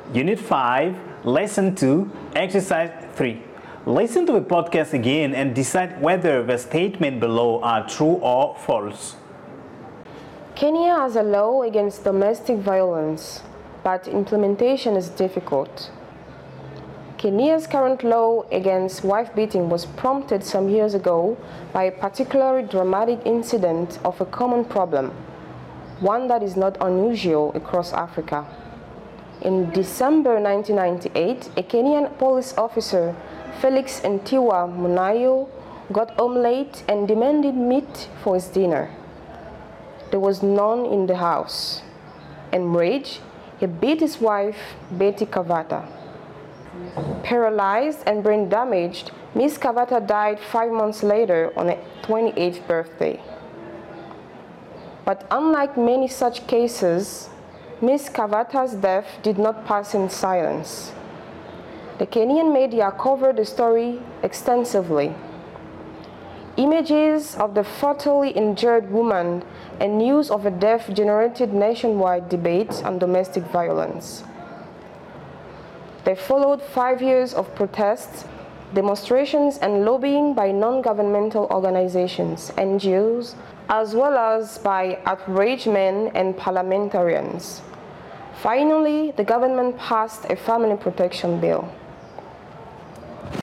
Unit 5, Lesson 2, Exercise 3. Listen to the podcast again and decide whether the statements below are true or false. Kenya has a law against domestic violence, but implementation is difficult. Kenya's current law against wife beating was prompted some years ago by a particularly dramatic incident of a common problem, one that is not unusual across Africa. In December 1998, a Kenyan police officer, Felix Ntiwa Munayo, got home late and demanded meat for his dinner. There was none in the house. Enraged, he beat his wife, Betty Kavata. Paralyzed and brain damaged, Miss Kavata died 5 months later on her 28th birthday. But unlike many such cases, Miss Kavata's death did not pass in silence. The Kenyan media covered the story extensively. Images of the fatally injured woman and news of her death generated nationwide debates on domestic violence. There followed 5 years of protests, demonstrations, and lobbying by non-governmental organizations, NGOs, as well as by outraged men and parliamentarians. Finally, the government passed a family protection bill.